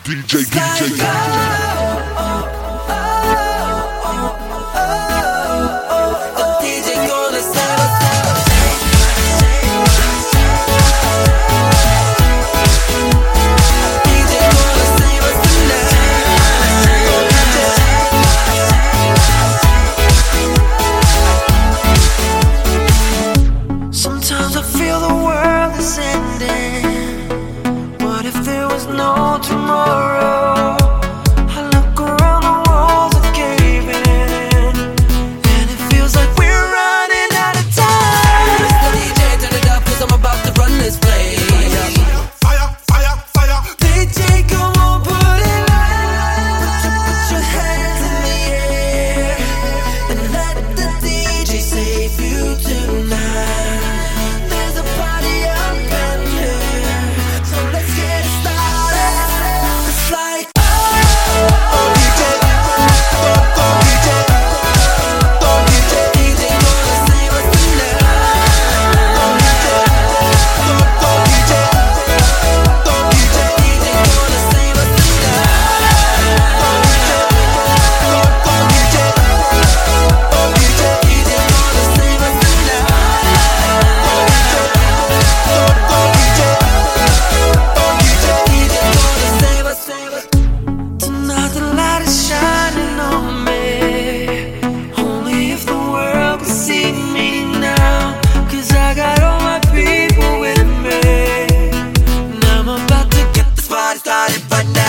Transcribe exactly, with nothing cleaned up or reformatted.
D J, D J, D J. Sometimes I feel the world is ending. What if there was no tomorrow? I look around, the walls are caving, and it feels like we're running out of time. Mister D J, turn it up, cause I'm about to run this place. Fire, fire, fire. D J, come on, put it loud. Put your, put your hands in the air and let the D J save you tonight. There's a party up in here, so let's get it started. It's like, oh, oh, D J, go, go, D J, go, D J, D J gonna save us tonight. Go, D J, go, go, D J, go, D J, D J gonna save us tonight. Go, D J, go, go, D J, go, D J, D J gonna save us tonight. Go, D J, go, go, D J, go, D J, D J gonna save us, save us. Tonight the light is shining on me. Only if the world could see me now, cause I got all my people with me. And I'm about to get this party started right now.